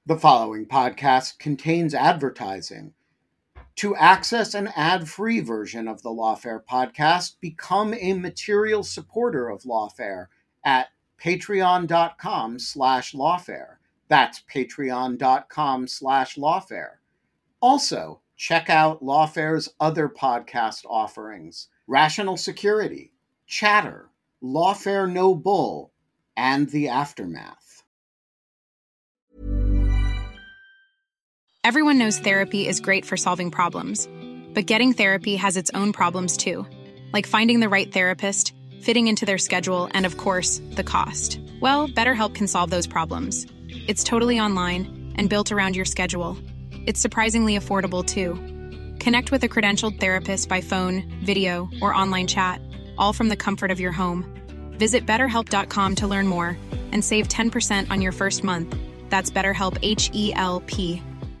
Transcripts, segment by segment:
The following podcast contains advertising. To access an ad-free version of the Lawfare podcast, become a material supporter of Lawfare at patreon.com/lawfare. That's patreon.com/lawfare. Also, check out Lawfare's other podcast offerings: Rational Security, Chatter, Lawfare No Bull, and The Aftermath. Everyone knows therapy is great for solving problems, but getting therapy has its own problems too, like finding the right therapist, fitting into their schedule, and of course, the cost. Well, BetterHelp can solve those problems. It's totally online and built around your schedule. It's surprisingly affordable too. Connect with a credentialed therapist by phone, video, or online chat, all from the comfort of your home. Visit BetterHelp.com to learn more and save 10% on your first month. That's BetterHelp, H-E-L-P.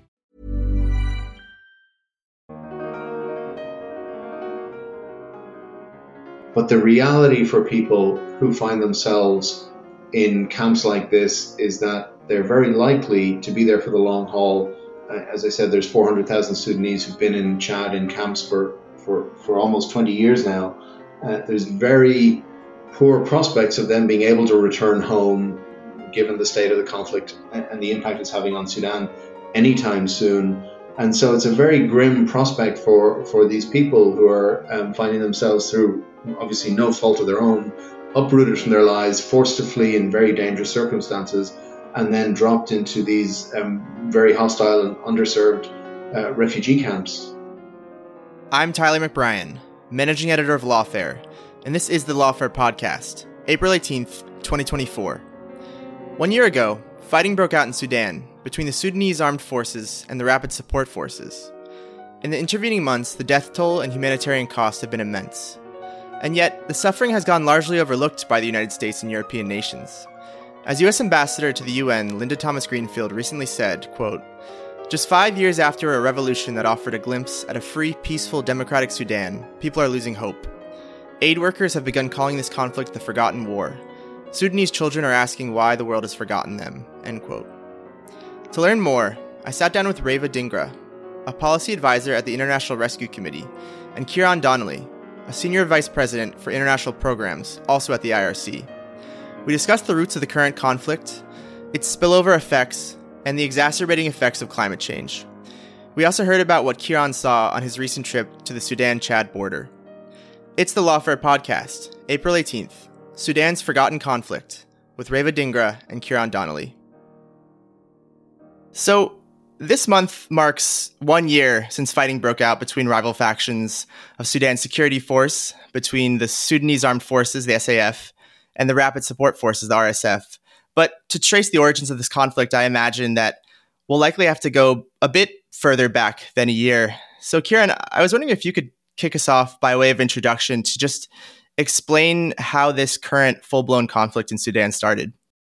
But the reality for people who find themselves in camps like this is that they're very likely to be there for the long haul. As I said, there's 400,000 Sudanese who've been in Chad in camps for almost 20 years now. There's very poor prospects of them being able to return home, given the state of the conflict and the impact it's having on Sudan anytime soon. And so it's a very grim prospect for these people who are finding themselves, through obviously no fault of their own, uprooted from their lives, forced to flee in very dangerous circumstances, and then dropped into these very hostile and underserved refugee camps. I'm Tyler McBrien, Managing Editor of Lawfare, and this is the Lawfare Podcast, April 18th, 2024. 1 year ago, fighting broke out in Sudan between the Sudanese Armed Forces and the Rapid Support Forces. In the intervening months, the death toll and humanitarian costs have been immense. And yet, the suffering has gone largely overlooked by the United States and European nations. As U.S. Ambassador to the UN, Linda Thomas-Greenfield recently said, quote, "Just 5 years after a revolution that offered a glimpse at a free, peaceful, democratic Sudan, people are losing hope. Aid workers have begun calling this conflict the Forgotten War. Sudanese children are asking why the world has forgotten them," end quote. To learn more, I sat down with Reva Dingra, a policy advisor at the International Rescue Committee, and Kieran Donnelly, a senior vice president for international programs, also at the IRC. We discussed the roots of the current conflict, its spillover effects, and the exacerbating effects of climate change. We also heard about what Kieran saw on his recent trip to the Sudan-Chad border. It's the Lawfare Podcast, April 18th, Sudan's Forgotten Conflict, with Reva Dingra and Kieran Donnelly. So, this month marks 1 year since fighting broke out between rival factions of Sudan's security force, between the Sudanese Armed Forces, the SAF, and the Rapid Support Forces, the RSF. But to trace the origins of this conflict, I imagine that we'll likely have to go a bit further back than a year. So, Kieran, I was wondering if you could kick us off by way of introduction to just explain how this current full-blown conflict in Sudan started.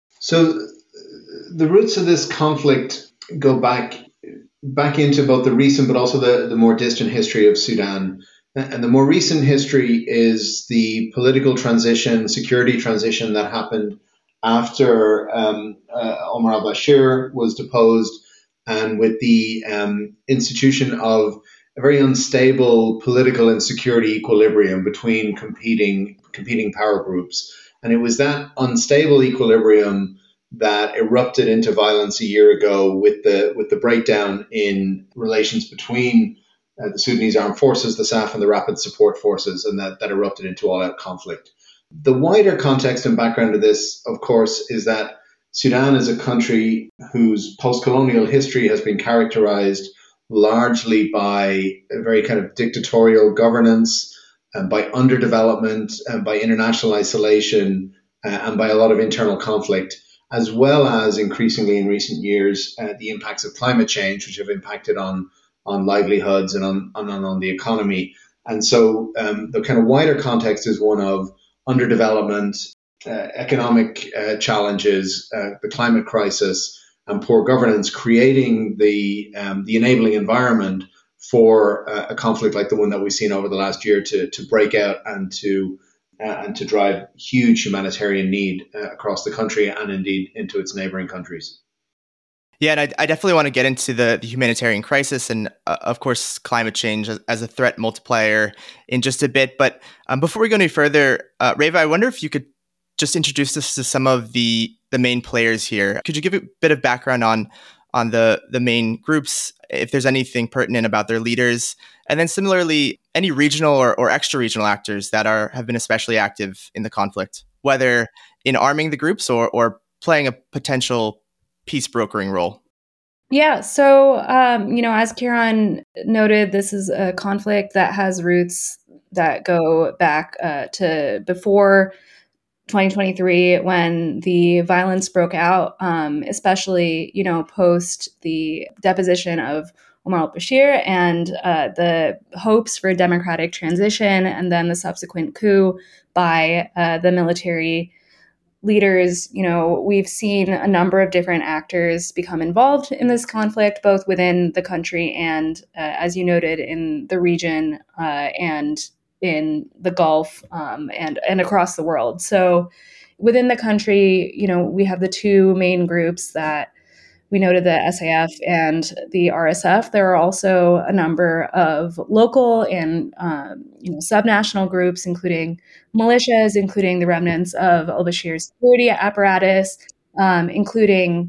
So the roots of this conflict go back into both the recent but also the more distant history of Sudan. And the more recent history is the political transition, security transition that happened after Omar al-Bashir was deposed, and with the institution of a very unstable political and security equilibrium between competing power groups. And it was that unstable equilibrium that erupted into violence a year ago with the breakdown in relations between the Sudanese Armed Forces, the SAF, and the Rapid Support Forces, and that erupted into all-out conflict. The wider context and background of this, of course, is that Sudan is a country whose post-colonial history has been characterized largely by a very kind of dictatorial governance, and by underdevelopment, and by international isolation, and by a lot of internal conflict, as well as increasingly in recent years, the impacts of climate change, which have impacted on livelihoods and on the economy. And so the kind of wider context is one of underdevelopment, economic challenges, the climate crisis, and poor governance, creating the enabling environment for a conflict like the one that we've seen over the last year to break out and to drive huge humanitarian need across the country and indeed into its neighboring countries. Yeah, and I definitely want to get into the humanitarian crisis and, of course, climate change as a threat multiplier in just a bit. But before we go any further, Reva, I wonder if you could just introduce us to some of the main players here. Could you give a bit of background on the main groups, if there's anything pertinent about their leaders, and then similarly, any regional or extra-regional actors that have been especially active in the conflict, whether in arming the groups or playing a potential peace brokering role? Yeah, so, as Kieran noted, this is a conflict that has roots that go back to before 2023 when the violence broke out, especially, post the deposition of Omar al-Bashir and the hopes for a democratic transition, and then the subsequent coup by the military leaders. We've seen a number of different actors become involved in this conflict, both within the country and, as you noted, in the region and in the Gulf and across the world. So within the country, we have the two main groups that we noted, the SAF and the RSF. There are also a number of local and subnational groups, including militias, including the remnants of al-Bashir's security apparatus, including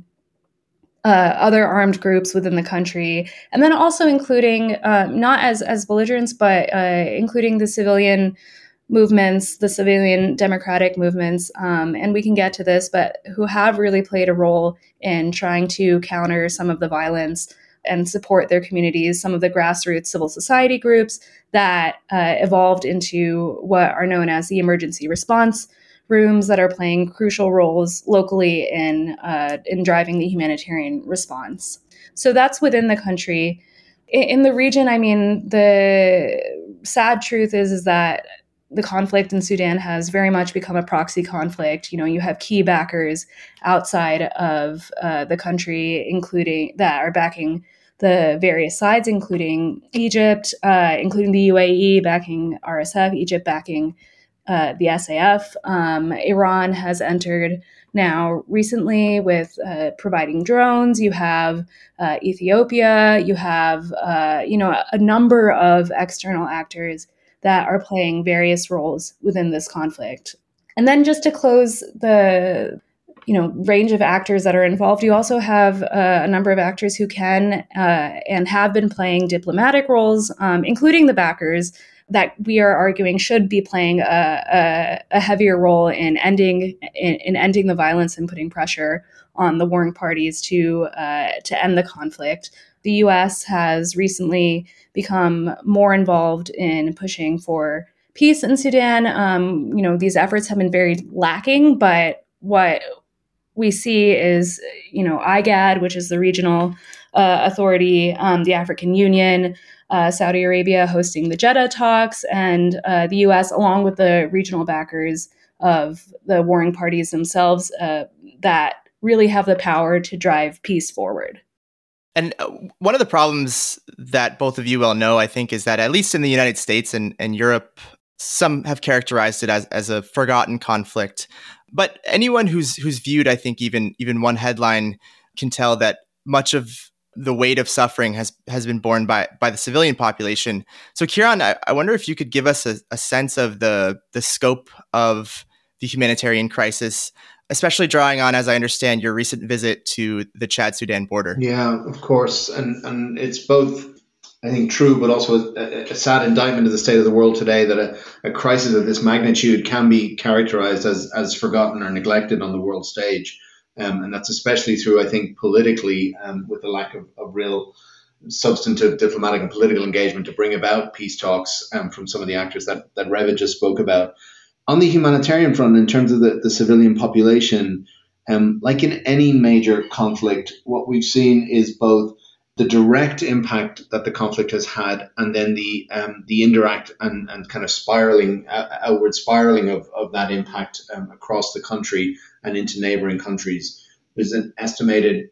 other armed groups within the country, and then also including not as belligerents, but including the civilian movements, the civilian democratic movements, and we can get to this, but who have really played a role in trying to counter some of the violence and support their communities, some of the grassroots civil society groups that evolved into what are known as the emergency response rooms that are playing crucial roles locally in driving the humanitarian response. So that's within the country. In the region, I mean, the sad truth is that the conflict in Sudan has very much become a proxy conflict. You have key backers outside of the country, including that are backing the various sides, including Egypt, including the UAE backing RSF, Egypt backing the SAF. Iran has entered now recently with providing drones. You have Ethiopia. You have a number of external actors that are playing various roles within this conflict. And then just to close the range of actors that are involved, you also have a number of actors who can and have been playing diplomatic roles, including the backers that we are arguing should be playing a heavier role in ending the violence and putting pressure on the warring parties to end the conflict. The U.S. has recently become more involved in pushing for peace in Sudan. These efforts have been very lacking, but what we see is, IGAD, which is the regional authority, the African Union, Saudi Arabia hosting the Jeddah talks, and the U.S., along with the regional backers of the warring parties themselves, that really have the power to drive peace forward. And one of the problems that both of you well know, I think, is that at least in the United States and Europe, some have characterized it as a forgotten conflict. But anyone who's viewed, I think, even one headline can tell that much of the weight of suffering has been borne by the civilian population. So, Kieran, I wonder if you could give us a sense of the scope of the humanitarian crisis, especially drawing on, as I understand, your recent visit to the Chad-Sudan border. Yeah, of course. And it's both, I think, true, but also a sad indictment of the state of the world today that a crisis of this magnitude can be characterized as forgotten or neglected on the world stage. And that's especially true, I think, politically, with the lack of real substantive diplomatic and political engagement to bring about peace talks from some of the actors that Reva just spoke about. On the humanitarian front, in terms of the civilian population, like in any major conflict, what we've seen is both the direct impact that the conflict has had, and then the indirect and kind of outward spiraling of that impact across the country and into neighboring countries. There's an estimated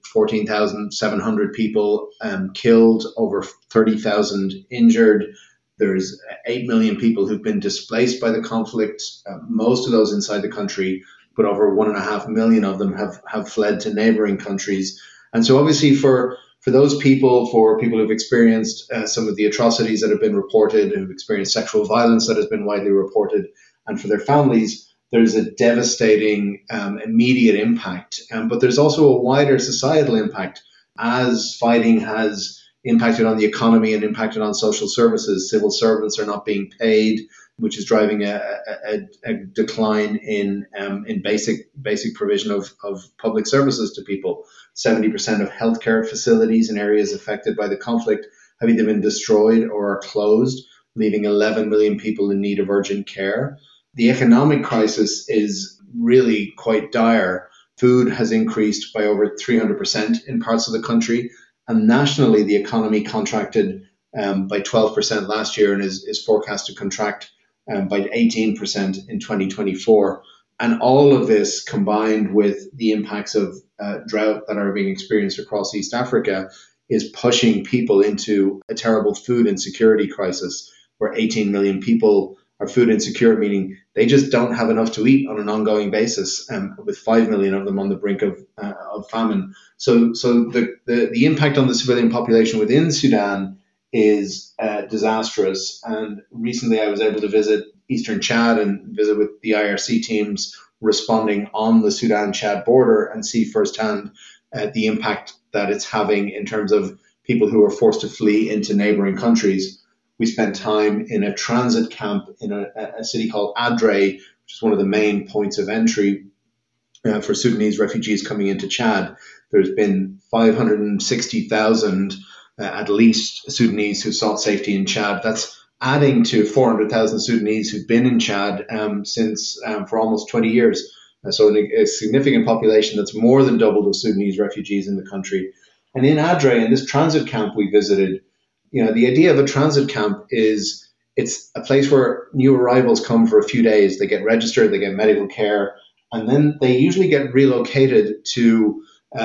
14,700 people killed, over 30,000 injured. There's 8 million people who've been displaced by the conflict, most of those inside the country, but over 1.5 million of them have fled to neighboring countries. And so obviously for those people, for people who've experienced some of the atrocities that have been reported, who've experienced sexual violence that has been widely reported, and for their families, there's a devastating immediate impact. But there's also a wider societal impact as fighting has impacted on the economy and impacted on social services. Civil servants are not being paid, which is driving a decline in basic provision of public services to people. 70% of healthcare facilities in areas affected by the conflict have either been destroyed or are closed, leaving 11 million people in need of urgent care. The economic crisis is really quite dire. Food has increased by over 300% in parts of the country, and nationally the economy contracted by 12% last year and is forecast to contract by 18% in 2024. And all of this combined with the impacts of drought that are being experienced across East Africa is pushing people into a terrible food insecurity crisis where 18 million people are food insecure, meaning they just don't have enough to eat on an ongoing basis, with 5 million of them on the brink of famine. So the impact on the civilian population within Sudan is disastrous. And recently I was able to visit Eastern Chad and visit with the IRC teams responding on the Sudan-Chad border and see firsthand the impact that it's having in terms of people who are forced to flee into neighboring countries. We spent time in a transit camp in a city called Adre, which is one of the main points of entry for Sudanese refugees coming into Chad. There's been 560,000 at least Sudanese who sought safety in Chad. That's adding to 400,000 Sudanese who've been in Chad since for almost 20 years. So a significant population that's more than doubled of Sudanese refugees in the country. And in Adre, in this transit camp we visited, the idea of a transit camp is it's a place where new arrivals come for a few days. They get registered, they get medical care, and then they usually get relocated to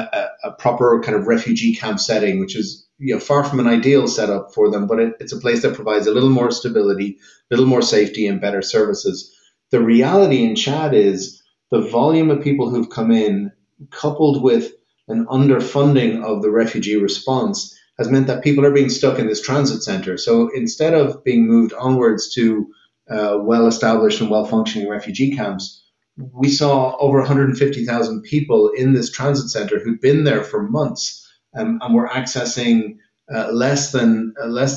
a proper kind of refugee camp setting, which is far from an ideal setup for them, but it's a place that provides a little more stability, a little more safety and better services. The reality in Chad is the volume of people who've come in, coupled with an underfunding of the refugee response, has meant that people are being stuck in this transit center. So instead of being moved onwards to well-established and well-functioning refugee camps, we saw over 150,000 people in this transit center who'd been there for months and were accessing less than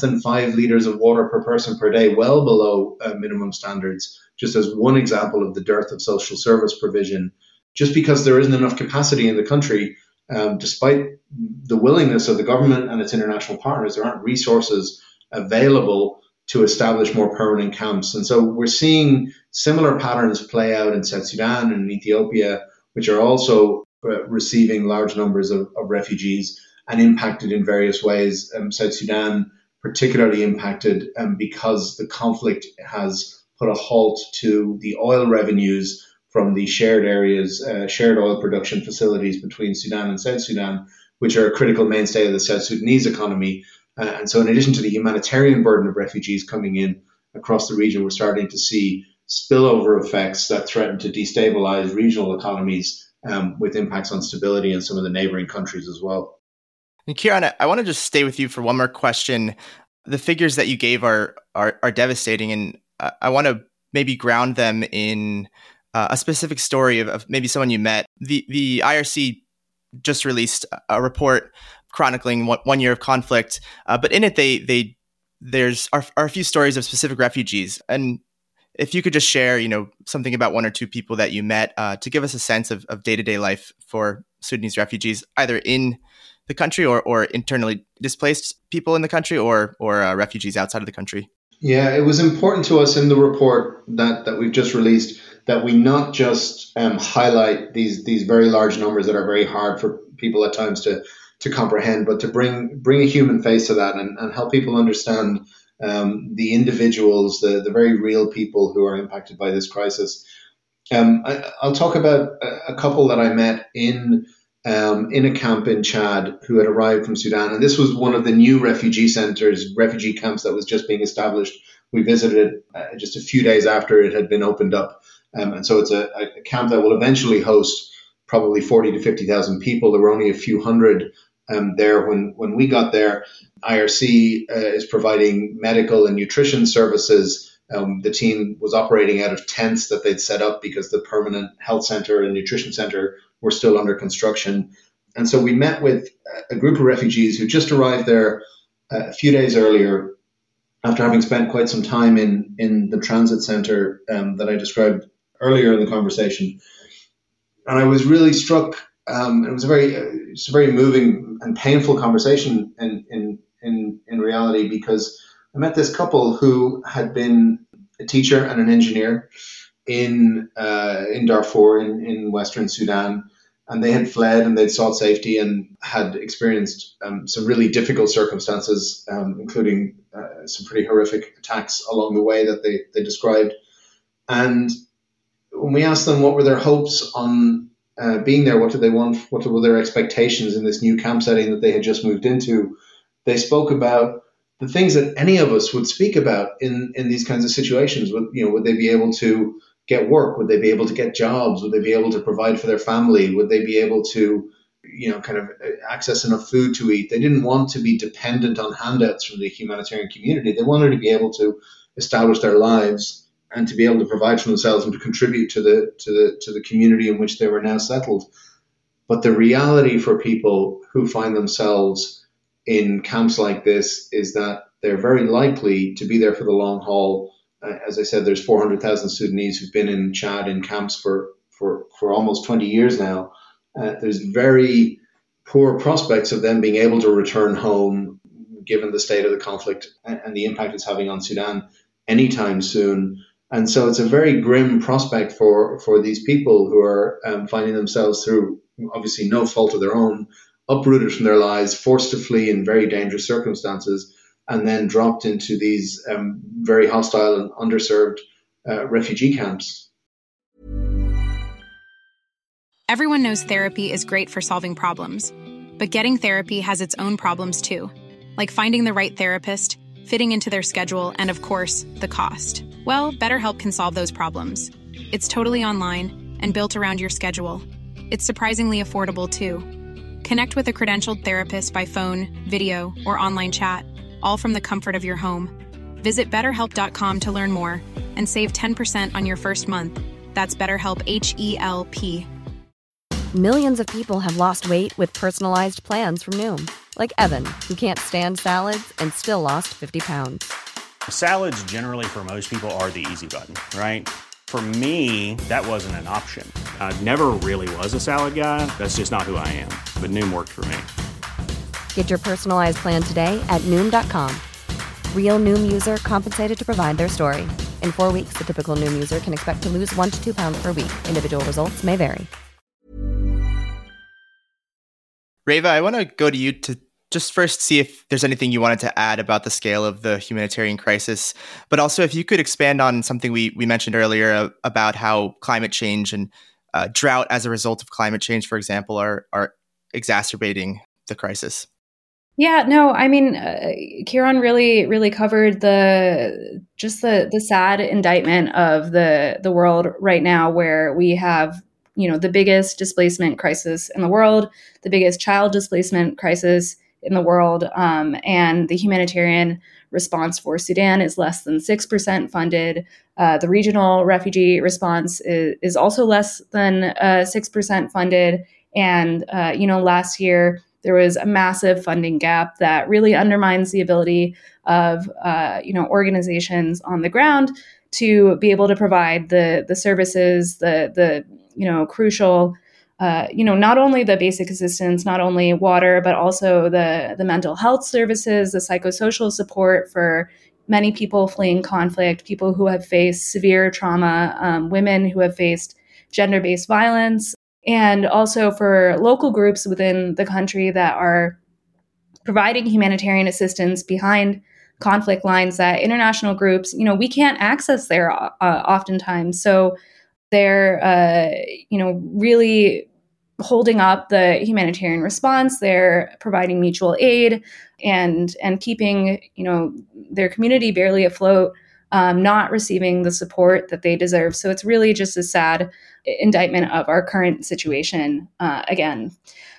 5 liters of water per person per day, well below minimum standards, just as one example of the dearth of social service provision, just because there isn't enough capacity in the country. Despite the willingness of the government and its international partners, there aren't resources available to establish more permanent camps. And so we're seeing similar patterns play out in South Sudan and Ethiopia, which are also receiving large numbers of refugees and impacted in various ways. South Sudan particularly impacted because the conflict has put a halt to the oil revenues from the shared areas, shared oil production facilities between Sudan and South Sudan, which are a critical mainstay of the South Sudanese economy. And so in addition to the humanitarian burden of refugees coming in across the region, we're starting to see spillover effects that threaten to destabilize regional economies with impacts on stability in some of the neighboring countries as well. And Kieran, I want to just stay with you for one more question. The figures that you gave are devastating, and I want to maybe ground them in a specific story of maybe someone you met. The IRC just released a report chronicling one year of conflict, but in it there's a few stories of specific refugees. And if you could just share, something about one or two people that you met to give us a sense of day-to-day life for Sudanese refugees, either in the country or internally displaced people in the country or refugees outside of the country. Yeah, it was important to us in the report that we've just released that we not just highlight these very large numbers that are very hard for people at times to comprehend, but to bring a human face to that and help people understand the individuals, the very real people who are impacted by this crisis. I'll talk about a couple that I met in a camp in Chad who had arrived from Sudan. And this was one of the new refugee camps that was just being established. We visited it just a few days after it had been opened up. And so it's a camp that will eventually host probably 40 to 50,000 people. There were only a few hundred there when we got there. IRC is providing medical and nutrition services. The team was operating out of tents that they'd set up because the permanent health center and nutrition center were still under construction. And so we met with a group of refugees who just arrived there a few days earlier after having spent quite some time in the transit center that I described earlier in the conversation. And I was really struck. It was a very moving and painful conversation in reality, because I met this couple who had been a teacher and an engineer in Darfur in Western Sudan, and they had fled and they'd sought safety and had experienced some really difficult circumstances, including some pretty horrific attacks along the way that they described. And when we asked them what were their hopes on being there, what did they want, what were their expectations in this new camp setting that they had just moved into, they spoke about the things that any of us would speak about in these kinds of situations. Would they be able to get work? Would they be able to get jobs? Would they be able to provide for their family? Would they be able to, kind of access enough food to eat? They didn't want to be dependent on handouts from the humanitarian community. They wanted to be able to establish their lives and to be able to provide for themselves and to contribute to the community in which they were now settled. But the reality for people who find themselves in camps like this is that they're very likely to be there for the long haul. As I said, there's 400,000 Sudanese who've been in Chad in camps for almost 20 years now. There's very poor prospects of them being able to return home, given the state of the conflict and the impact it's having on Sudan anytime soon. And so it's a very grim prospect for these people who are finding themselves, through obviously no fault of their own, uprooted from their lives, forced to flee in very dangerous circumstances, and then dropped into these very hostile and underserved refugee camps. Everyone knows therapy is great for solving problems, but getting therapy has its own problems too, like finding the right therapist, fitting into their schedule, and of course, the cost. Well, BetterHelp can solve those problems. It's totally online and built around your schedule. It's surprisingly affordable too. Connect with a credentialed therapist by phone, video, or online chat, all from the comfort of your home. Visit BetterHelp.com to learn more and save 10% on your first month. That's BetterHelp, H-E-L-P. Millions of people have lost weight with personalized plans from Noom. Like Evan, who can't stand salads and still lost 50 pounds. Salads generally for most people are the easy button, right? For me, that wasn't an option. I never really was a salad guy. That's just not who I am. But Noom worked for me. Get your personalized plan today at Noom.com. Real Noom user compensated to provide their story. In 4 weeks, the typical Noom user can expect to lose 1 to 2 pounds per week. Individual results may vary. Reva, I want to go to you to just first see if there's anything you wanted to add about the scale of the humanitarian crisis, but also if you could expand on something we mentioned earlier about how climate change and drought as a result of climate change, for example, are exacerbating the crisis. Yeah, no, I mean, Kieran really covered the sad indictment of the world right now, where we have, the biggest displacement crisis in the world, the biggest child displacement crisis in the world, and the humanitarian response for Sudan is less than 6% funded. The regional refugee response is also less than 6% funded. And, last year, there was a massive funding gap that really undermines the ability of, organizations on the ground to be able to provide the services, the crucial, not only the basic assistance, not only water, but also the mental health services, the psychosocial support for many people fleeing conflict, people who have faced severe trauma, women who have faced gender-based violence, and also for local groups within the country that are providing humanitarian assistance behind conflict lines that international groups, we can't access there oftentimes. So they're, really holding up the humanitarian response. They're providing mutual aid and keeping, their community barely afloat, not receiving the support that they deserve. So it's really just a sad indictment of our current situation. Again,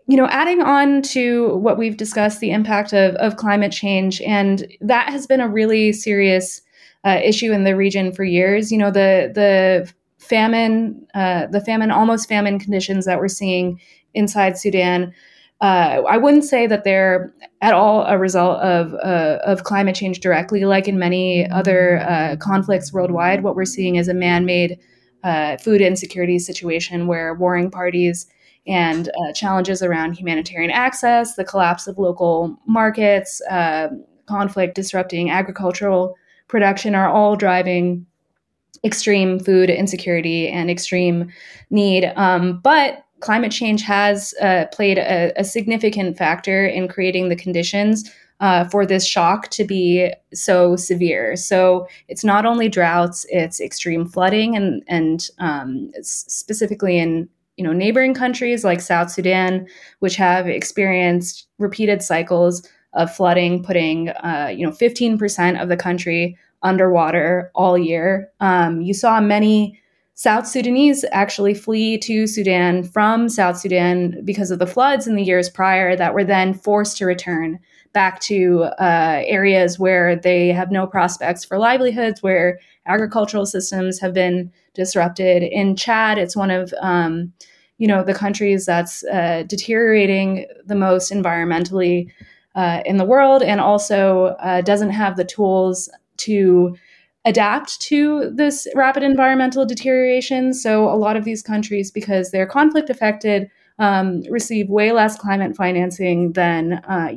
adding on to what we've discussed, the impact of climate change, and that has been a really serious issue in the region for years. The famine, almost famine conditions that we're seeing inside Sudan. I wouldn't say that they're at all a result of climate change directly. Like in many other conflicts worldwide, what we're seeing is a man-made food insecurity situation where warring parties and challenges around humanitarian access, the collapse of local markets, conflict disrupting agricultural production are all driving extreme food insecurity and extreme need. But climate change has played a significant factor in creating the conditions for this shock to be so severe. So it's not only droughts, it's extreme flooding and specifically in neighboring countries like South Sudan, which have experienced repeated cycles of flooding, putting 15% of the country underwater all year. You saw many South Sudanese actually flee to Sudan from South Sudan because of the floods in the years prior that were then forced to return back to areas where they have no prospects for livelihoods, where agricultural systems have been disrupted. In Chad, it's one of the countries that's deteriorating the most environmentally in the world, and also doesn't have the tools to adapt to this rapid environmental deterioration. So a lot of these countries, because they're conflict affected, receive way less climate financing than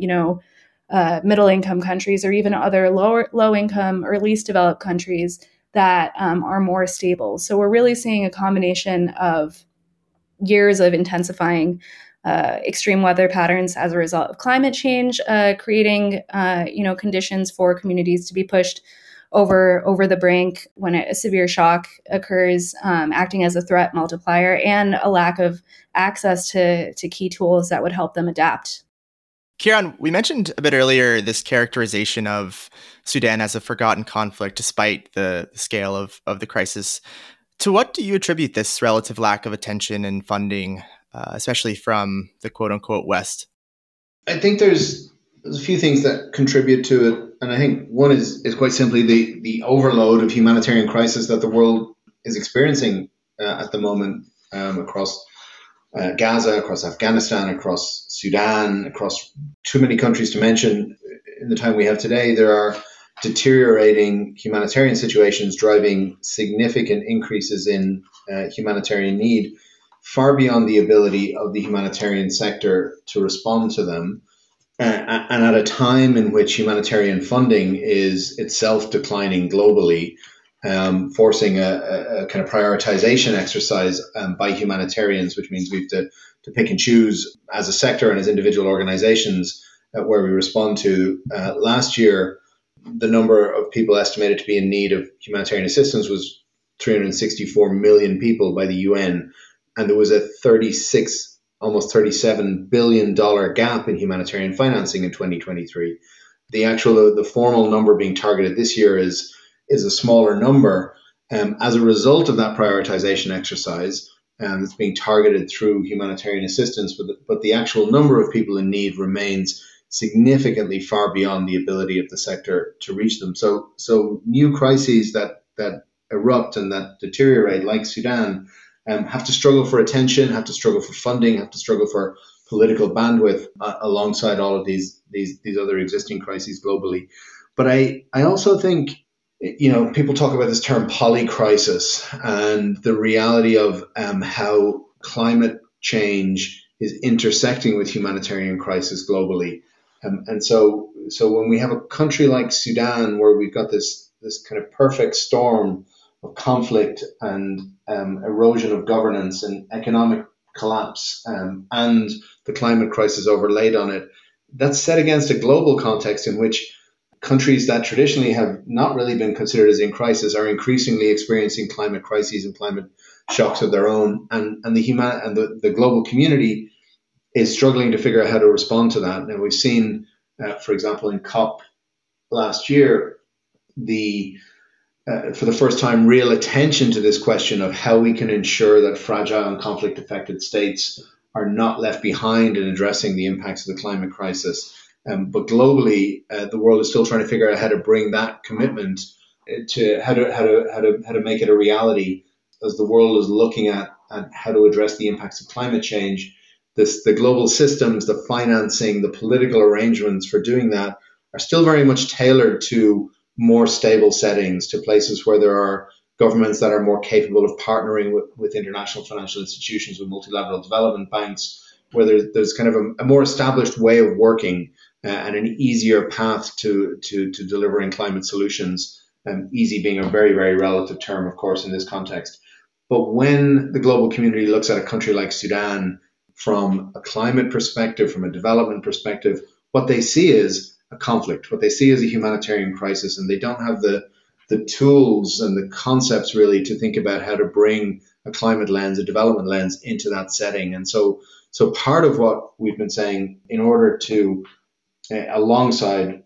middle income countries or even other low income or least developed countries that are more stable. So we're really seeing a combination of years of intensifying extreme weather patterns as a result of climate change, creating conditions for communities to be pushed over the brink when a severe shock occurs, acting as a threat multiplier, and a lack of access to key tools that would help them adapt. Kieran, we mentioned a bit earlier this characterization of Sudan as a forgotten conflict despite the scale of the crisis. To what do you attribute this relative lack of attention and funding, especially from the quote-unquote West? I think there's a few things that contribute to it. And I think one is quite simply the overload of humanitarian crisis that the world is experiencing at the moment across Gaza, across Afghanistan, across Sudan, across too many countries to mention. In the time we have today, there are deteriorating humanitarian situations driving significant increases in humanitarian need, far beyond the ability of the humanitarian sector to respond to them. And at a time in which humanitarian funding is itself declining globally, forcing a kind of prioritization exercise by humanitarians, which means we have to pick and choose as a sector and as individual organizations where we respond to. Last year, the number of people estimated to be in need of humanitarian assistance was 364 million people by the UN, and there was a almost $37 billion gap in humanitarian financing in 2023. The formal number being targeted this year is a smaller number as a result of that prioritization exercise that's being targeted through humanitarian assistance, but the actual number of people in need remains significantly far beyond the ability of the sector to reach them. So new crises that erupt and that deteriorate, like Sudan, have to struggle for attention, have to struggle for funding, have to struggle for political bandwidth alongside all of these other existing crises globally. But I also think, people talk about this term polycrisis and the reality of how climate change is intersecting with humanitarian crisis globally. And so when we have a country like Sudan, where we've got this kind of perfect storm of conflict and erosion of governance and economic collapse and the climate crisis overlaid on it, that's set against a global context in which countries that traditionally have not really been considered as in crisis are increasingly experiencing climate crises and climate shocks of their own, and the global community is struggling to figure out how to respond to that. Now, we've seen, for example, in COP last year, for the first time, real attention to this question of how we can ensure that fragile and conflict-affected states are not left behind in addressing the impacts of the climate crisis. But globally, the world is still trying to figure out how to bring that commitment to how to make it a reality as the world is looking at how to address the impacts of climate change. The global systems, the financing, the political arrangements for doing that are still very much tailored to more stable settings, to places where there are governments that are more capable of partnering with international financial institutions, with multilateral development banks, where there's kind of a more established way of working and an easier path to delivering climate solutions. Easy being a very, very relative term, of course, in this context. But when the global community looks at a country like Sudan from a climate perspective, from a development perspective, what they see is a conflict. What they see is a humanitarian crisis, and they don't have the tools and the concepts really to think about how to bring a climate lens, a development lens into that setting. And so part of what we've been saying, in order to, alongside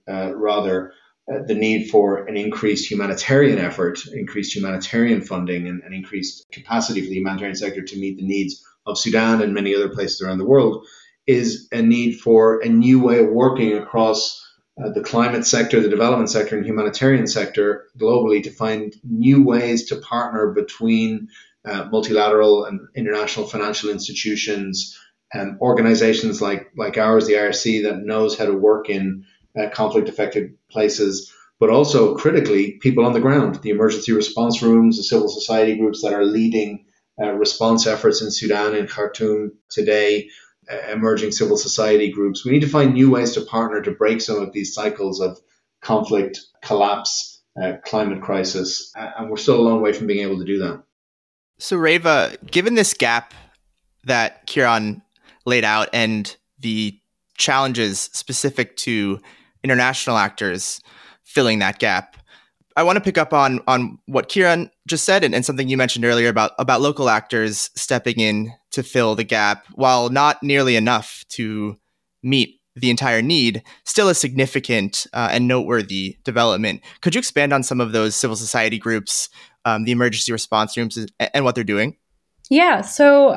the need for an increased humanitarian effort, increased humanitarian funding, and increased capacity for the humanitarian sector to meet the needs of Sudan and many other places around the world, is a need for a new way of working across the climate sector, the development sector, and humanitarian sector globally, to find new ways to partner between multilateral and international financial institutions and organizations like ours, the IRC, that knows how to work in conflict-affected places, but also critically people on the ground, the emergency response rooms, the civil society groups that are leading response efforts in Sudan and Khartoum today, emerging civil society groups. We need to find new ways to partner to break some of these cycles of conflict, collapse, climate crisis, and we're still a long way from being able to do that. So Reva, given this gap that Kieran laid out and the challenges specific to international actors filling that gap, I want to pick up on what Kieran just said and something you mentioned earlier about local actors stepping in to fill the gap. While not nearly enough to meet the entire need, still a significant and noteworthy development. Could you expand on some of those civil society groups, the emergency response rooms, and what they're doing? Yeah. So,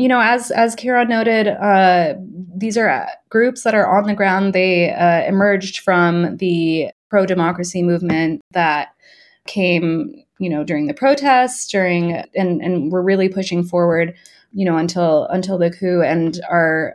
as Kieran noted, these are groups that are on the ground. They emerged from the pro-democracy movement that came, during the protests, and we're really pushing forward, until the coup, and are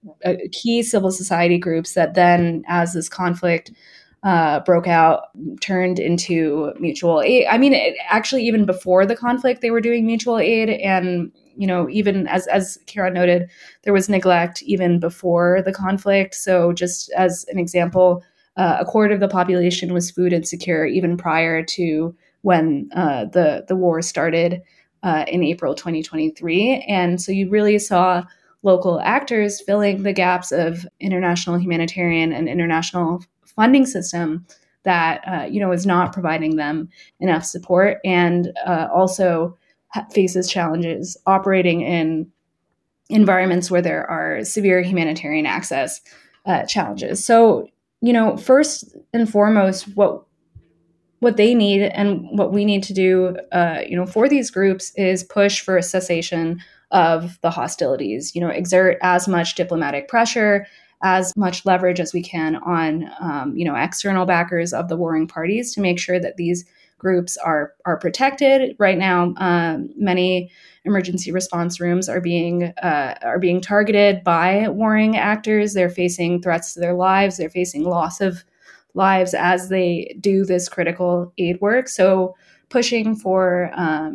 key civil society groups that then, as this conflict broke out, turned into mutual aid. I mean, actually, even before the conflict, they were doing mutual aid. And, even as Kieran noted, there was neglect even before the conflict. So just as an example, a quarter of the population was food insecure even prior to when the war started in April 2023. And so you really saw local actors filling the gaps of international humanitarian and international funding system that is not providing them enough support, and also faces challenges operating in environments where there are severe humanitarian access challenges. So first and foremost, what they need and what we need to do for these groups is push for a cessation of the hostilities, exert as much diplomatic pressure, as much leverage as we can on, external backers of the warring parties to make sure that these groups are protected. Right now, many emergency response rooms are being targeted by warring actors. They're facing threats to their lives. They're facing loss of lives as they do this critical aid work. So pushing for,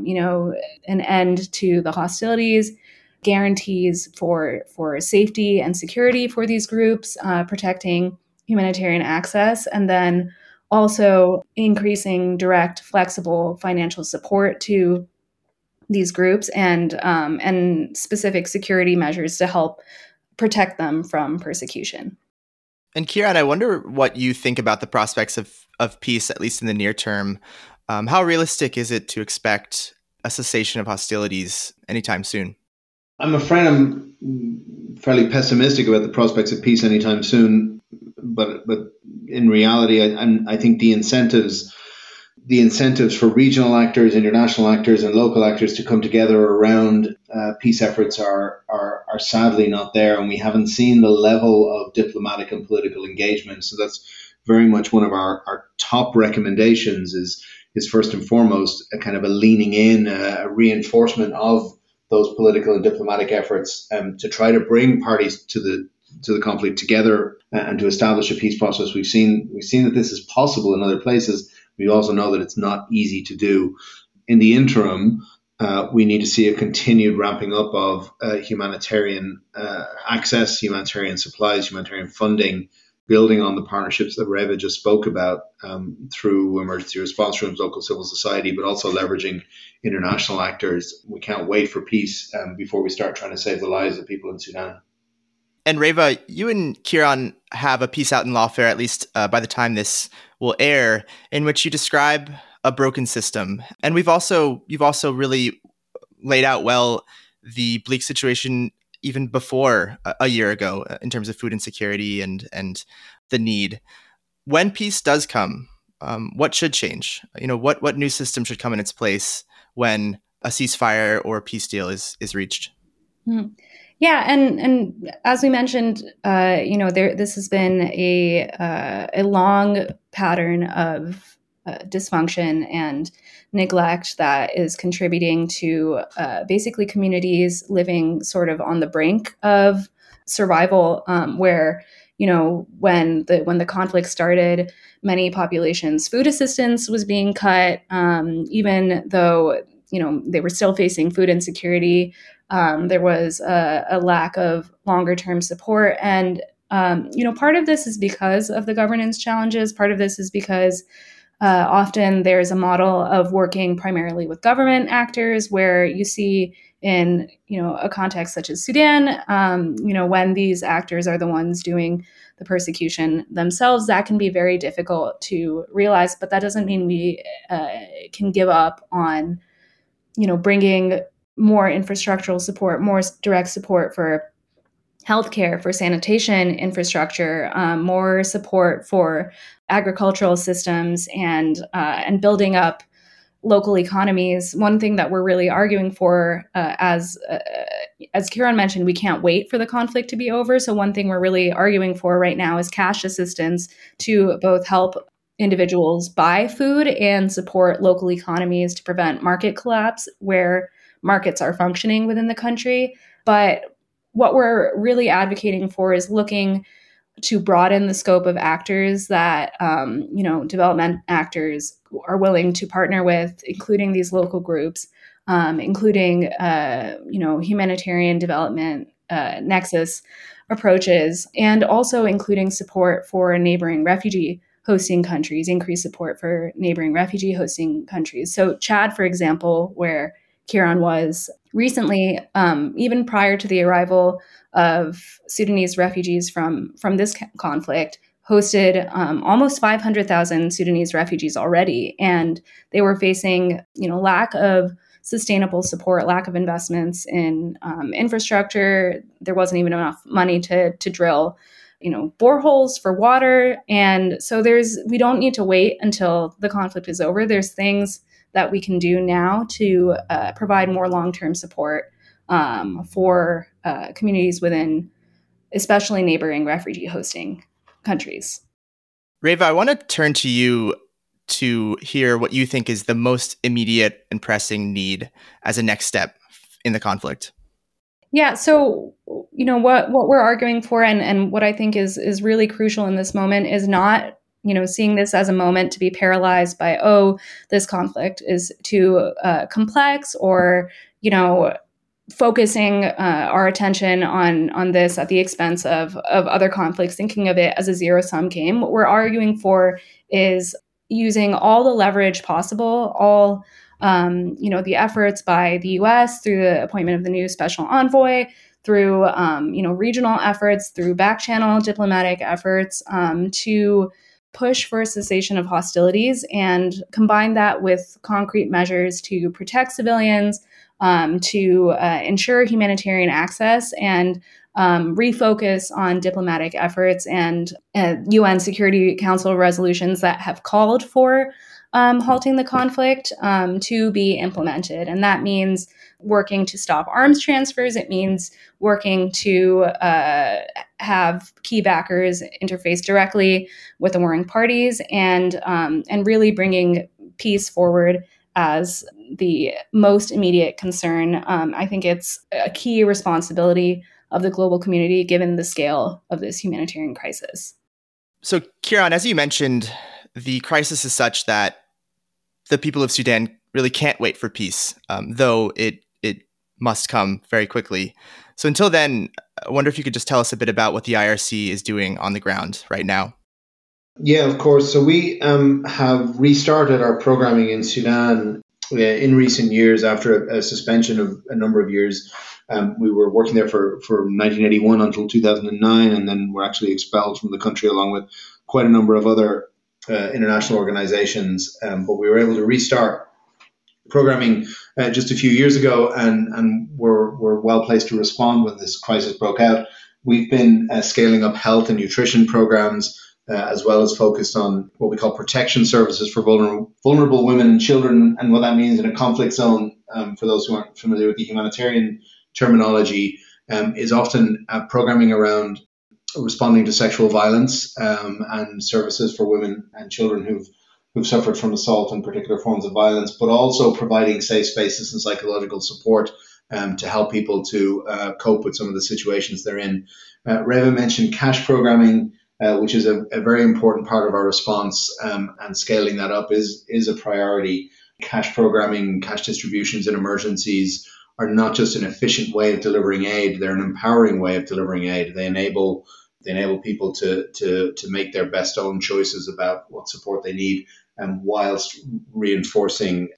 an end to the hostilities, guarantees for safety and security for these groups, protecting humanitarian access, and then also increasing direct, flexible financial support to these groups, and specific security measures to help protect them from persecution. And Kieran, I wonder what you think about the prospects of peace, at least in the near term. How realistic is it to expect a cessation of hostilities anytime soon? I'm afraid I'm fairly pessimistic about the prospects of peace anytime soon. But in reality, I think the incentives the incentives for regional actors, international actors, and local actors to come together around peace efforts are sadly not there, and we haven't seen the level of diplomatic and political engagement. So that's very much one of our top recommendations is first and foremost a kind of a leaning in, a reinforcement of those political and diplomatic efforts to try to bring parties to the conflict together and to establish a peace process. We've seen that this is possible in other places. We also know that it's not easy to do. In the interim, we need to see a continued ramping up of humanitarian access, humanitarian supplies, humanitarian funding, building on the partnerships that Reva just spoke about through emergency response rooms, local civil society, but also leveraging international actors. We can't wait for peace before we start trying to save the lives of people in Sudan. And Reva, you and Kieran have a piece out in Lawfare, at least by the time this will air, in which you describe a broken system. And you've also really laid out well the bleak situation even before a year ago in terms of food insecurity and the need. When peace does come, what should change? What new system should come in its place when a ceasefire or a peace deal is reached? Mm-hmm. Yeah, and as we mentioned, this has been a long pattern of dysfunction and neglect that is contributing to basically communities living sort of on the brink of survival, where when the conflict started, many populations' food assistance was being cut, even though they were still facing food insecurity. There was a lack of longer-term support. And, part of this is because of the governance challenges. Part of this is because often there's a model of working primarily with government actors where you see in, a context such as Sudan, when these actors are the ones doing the persecution themselves, that can be very difficult to realize. But that doesn't mean we can give up on, bringing more infrastructural support, more direct support for healthcare, for sanitation infrastructure, more support for agricultural systems, and building up local economies. One thing that we're really arguing for, as Kieran mentioned, we can't wait for the conflict to be over. So one thing we're really arguing for right now is cash assistance to both help individuals buy food and support local economies to prevent market collapse where markets are functioning within the country. But what we're really advocating for is looking to broaden the scope of actors that, development actors are willing to partner with, including these local groups, including, humanitarian development nexus approaches, and also including support for neighboring refugee hosting countries, increased support for neighboring refugee hosting countries. So Chad, for example, where Kieran was recently, even prior to the arrival of Sudanese refugees from this conflict, hosted almost 500,000 Sudanese refugees already. And they were facing, lack of sustainable support, lack of investments in infrastructure. There wasn't even enough money to drill boreholes for water. And so we don't need to wait until the conflict is over. There's things that we can do now to provide more long-term support for communities within, especially neighboring refugee hosting countries. Reva, I want to turn to you to hear what you think is the most immediate and pressing need as a next step in the conflict. Yeah, so what we're arguing for, and what I think is really crucial in this moment, is not seeing this as a moment to be paralyzed by, this conflict is too complex, or focusing our attention on this at the expense of other conflicts, thinking of it as a zero-sum game. What we're arguing for is using all the leverage possible, all the efforts by the U.S. through the appointment of the new special envoy, through regional efforts, through back-channel diplomatic efforts, to push for a cessation of hostilities, and combine that with concrete measures to protect civilians, to ensure humanitarian access, and refocus on diplomatic efforts and UN Security Council resolutions that have called for halting the conflict to be implemented. And that means working to stop arms transfers. It means working to have key backers interface directly with the warring parties, and really bringing peace forward as the most immediate concern. I think it's a key responsibility of the global community given the scale of this humanitarian crisis. So, Kieran, as you mentioned, the crisis is such that the people of Sudan really can't wait for peace, though it must come very quickly. So until then, I wonder if you could just tell us a bit about what the IRC is doing on the ground right now. Yeah, of course. So we have restarted our programming in Sudan in recent years after a suspension of a number of years. We were working there for 1981 until 2009, and then were actually expelled from the country along with quite a number of other international organizations. But we were able to restart programming just a few years ago, and we're well placed to respond when this crisis broke out. We've been scaling up health and nutrition programs, as well as focused on what we call protection services for vulnerable women and children. And what that means in a conflict zone, for those who aren't familiar with the humanitarian terminology, is often programming around responding to sexual violence and services for women and children who've suffered from assault and particular forms of violence, but also providing safe spaces and psychological support to help people to cope with some of the situations they're in. Reva mentioned cash programming, which is a very important part of our response, and scaling that up is a priority. Cash programming, cash distributions in emergencies are not just an efficient way of delivering aid, they're an empowering way of delivering aid. They enable people to make their best own choices about what support they need, and whilst reinforcing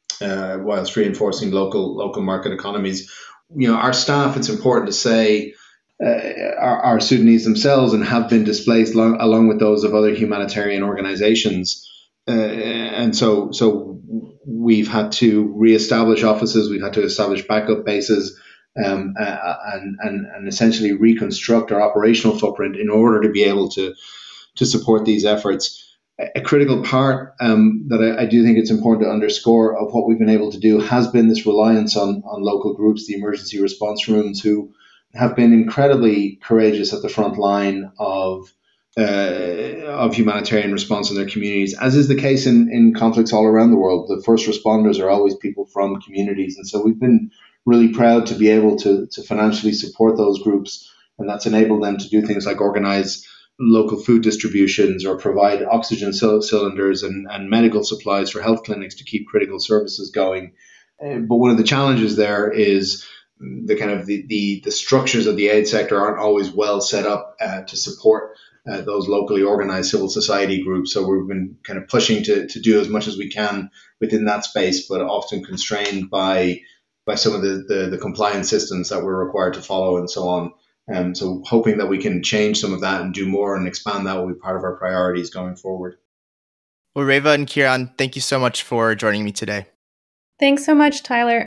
local market economies. You know, our staff, it's important to say, are Sudanese themselves and have been displaced along with those of other humanitarian organizations. And so we've had to reestablish offices, we've had to establish backup bases, and essentially reconstruct our operational footprint in order to be able to support these efforts. A critical part that I do think it's important to underscore of what we've been able to do has been this reliance on local groups, the emergency response rooms, who have been incredibly courageous at the front line of humanitarian response in their communities, as is the case in conflicts all around the world. The first responders are always people from communities, and so we've been really proud to be able to financially support those groups, and that's enabled them to do things like organize local food distributions or provide oxygen cylinders and medical supplies for health clinics to keep critical services going. But one of the challenges there is the structures of the aid sector aren't always well set up to support those locally organized civil society groups. So we've been kind of pushing to do as much as we can within that space, but often constrained by some of the compliance systems that we're required to follow and so on. So hoping that we can change some of that and do more and expand that will be part of our priorities going forward. Well, Reva and Kieran, thank you so much for joining me today. Thanks so much, Tyler.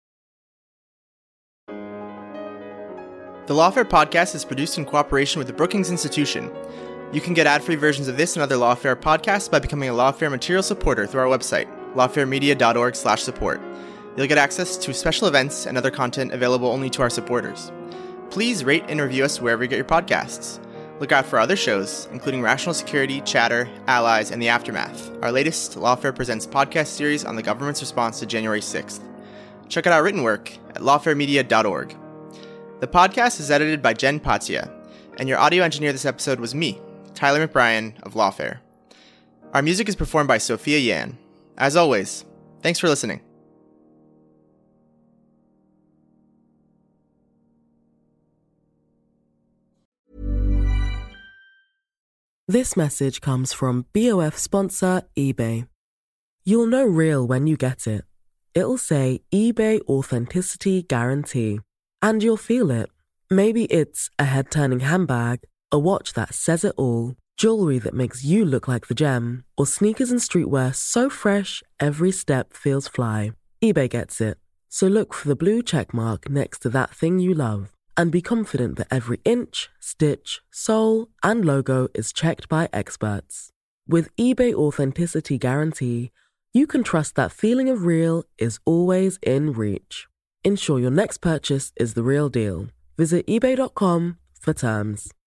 The Lawfare podcast is produced in cooperation with the Brookings Institution. You can get ad-free versions of this and other Lawfare podcasts by becoming a Lawfare material supporter through our website, lawfaremedia.org/support. You'll get access to special events and other content available only to our supporters. Please rate and review us wherever you get your podcasts. Look out for other shows, including Rational Security, Chatter, Allies, and The Aftermath, our latest Lawfare Presents podcast series on the government's response to January 6th. Check out our written work at lawfaremedia.org. The podcast is edited by Jen Patia, and your audio engineer this episode was me, Tyler McBrien of Lawfare. Our music is performed by Sophia Yan. As always, thanks for listening. This message comes from BOF sponsor eBay. You'll know real when you get it. It'll say eBay Authenticity Guarantee. And you'll feel it. Maybe it's a head-turning handbag, a watch that says it all, jewelry that makes you look like the gem, or sneakers and streetwear so fresh every step feels fly. eBay gets it. So look for the blue check mark next to that thing you love. And be confident that every inch, stitch, sole, and logo is checked by experts. With eBay Authenticity Guarantee, you can trust that feeling of real is always in reach. Ensure your next purchase is the real deal. Visit eBay.com for terms.